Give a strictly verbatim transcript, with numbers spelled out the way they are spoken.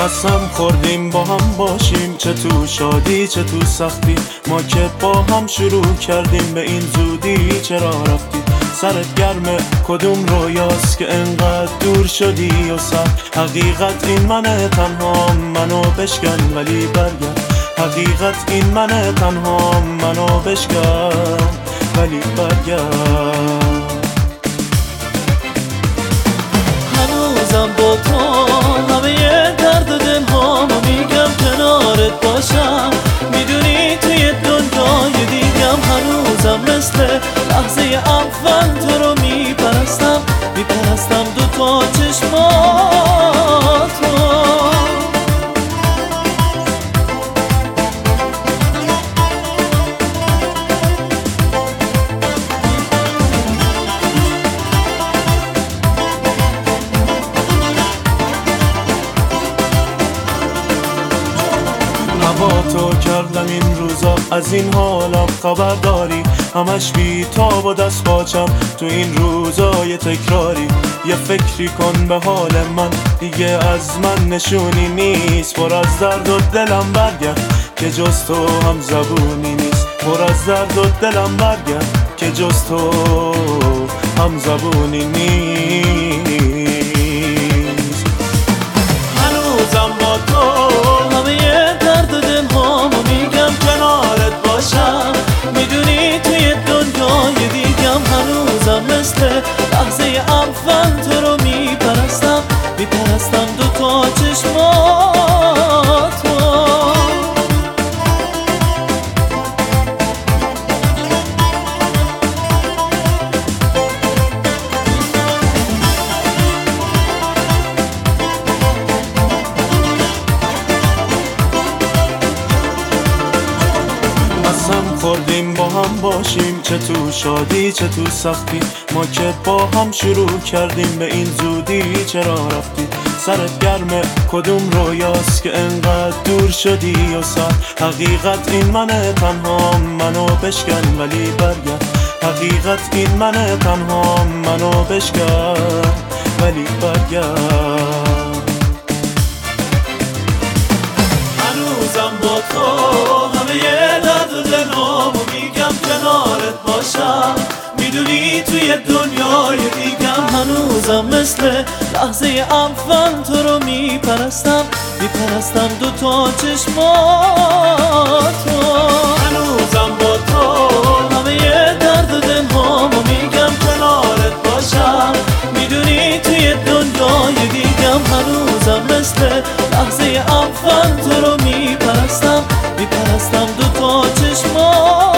قسم خوردیم با هم باشیم، چه تو شادی چه تو سختی. ما که با هم شروع کردیم، به این زودی چرا رفتی؟ سرت گرمه کدوم رویاست که انقدر دور شدی و سر؟ حقیقت این منه تنها، منو بشکن ولی برگرد. حقیقت این منه تنها، منو بشکن ولی برگرد. هنوزم با تو همه درد دل هامو میگم، کنارت باشم میدونی توی دنیای دیگم. هنوزم مثل لحظه اول تو رو میپرستم، میپرستم دو تا چشماتو. با تو کردم این روزا، از این حالم خبر داری؟ همش بی تاب و دست باچم تو این روزای تکراری. یه فکری کن به حال من، دیگه از من نشونی نیست. پر از درد و دلم برگرد که جز تو هم زبونی نیست. پر از درد و دلم برگرد که جز تو هم زبونی نیست. هنوزم با تو همه درد دل هامو میگم، کنارت باشم میدونی توی دنیای دیگم. هنوزم مثل لحظه اول تو رو میپرستم، میپرستم دو تا چشماتو. قسم خوردیم با هم باشیم، چه تو شادی چه تو سختی. ما که با هم شروع کردیم، به این زودی چرا رفتی؟ سرت گرمه کدوم رویاست که انقدر دور شدی و سر؟ حقیقت این منه تنها، منو بشکن ولی برگرد. حقیقت این منه تنها، منو بشکن ولی برگرد. هنوزم با تو همه درد و دلامو میگم، کنارت باشم میدونی توی دنیای دیگم. هنوزم مثل لحظه اول تو رو میپرستم، میپرستم دو تا چشماتو. هنوزم با تو همه درد و دلامو میگم، کنارت باشم میدونی توی دنیای دیگم. هنوزم مثل لحظه اول تو رو میپرستم، میپرستم دو تا چشماتو.